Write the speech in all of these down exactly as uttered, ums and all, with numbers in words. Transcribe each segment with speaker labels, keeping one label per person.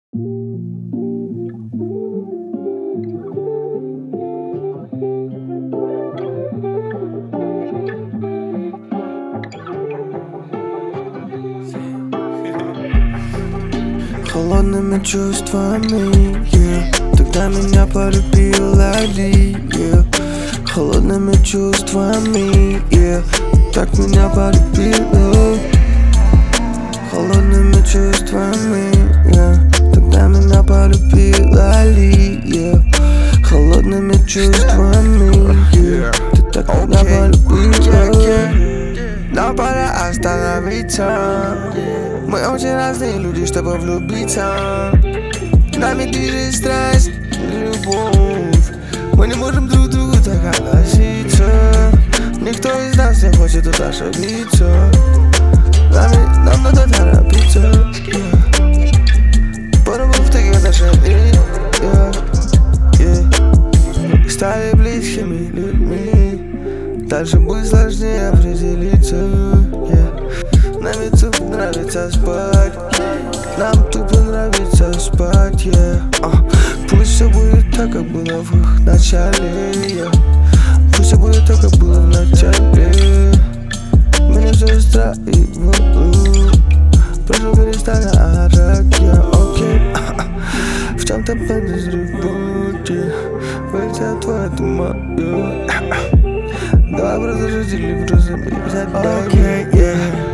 Speaker 1: Холодными чувствами, yeah. Тогда меня полюбила Ли, yeah. Холодными чувствами, yeah. Так меня полюбила. Холодными чувствами, yeah. Тогда меня полюбила Ли, yeah. Холодными чувствами, yeah. Ты так меня полюбила. Нам пора остановиться. Мы очень разные люди, чтобы влюбиться. Нами движет страсть, любовь. Мы не можем друг к другу так относиться. Никто из нас не хочет тут ошибиться. Нами, нам надо торопиться, yeah. Потому в таких отношениях, yeah, yeah. Стали близкими людьми. Дальше будет сложнее определиться, yeah. Нам тупо нравится спать. Нам тупо нравится спать, yeah. uh. Пусть все будет так, как было в их начале, yeah. Пусть все будет так, как было в начале. Меня все устраивает. Прошу, перестань орать, yeah, окей. okay. В чем-то подозреваю, вылетел твой туман, yeah. Давай просто жить или просто переписать, окей, yeah.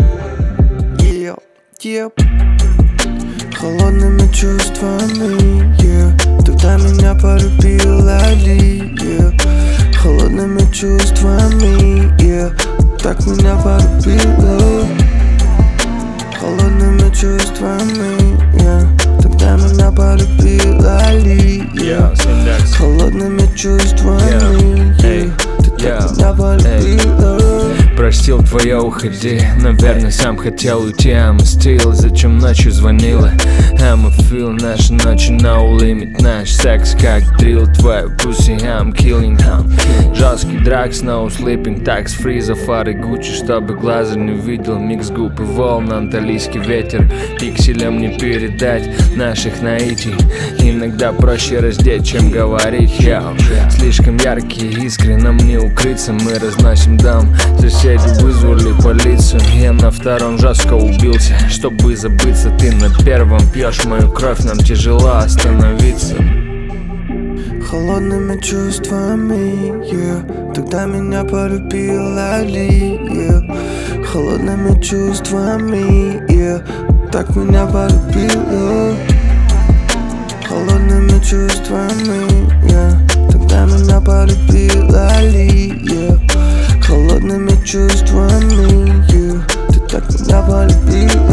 Speaker 1: Yep. Холодными чувствами, yeah. Тогда меня полюбила Ли, yeah. Холодными чувствами, yeah. Так меня полюбила. Холодными чувствами, yeah. Тогда меня полюбила Ли, yeah. Холодными чувствами, yeah. Ты так меня полюбила.
Speaker 2: Простил, твое уходи. Наверное, сам хотел уйти. I'm still, зачем ночью звонила? I'm a feel, наши ночи no limit. Наш секс как дрил, твой pussy I'm killing, I'm жесткий дракс, no sleeping. Такс, фри, фары, Гуччи, чтобы глаза не видел. Микс губ и волн, анталийский ветер. Пикселям не передать наших наитий. Иногда проще раздеть, чем говорить, я. Слишком яркие искры, нам не укрыться. Мы разносим дом, соседи вызвали полицию. Я на втором жестко убился, чтобы забыться. Ты на первом пьешь мою кровь, нам тяжело остановиться.
Speaker 1: Холодными чувствами, yeah. Тогда меня полюбила Ли, yeah. Холодными чувствами, yeah. Так меня полюбила. Холодными чувствами, yeah. Тогда меня полюбила Ли, yeah. Холодными чувствами, yeah. Ты так меня полюбила.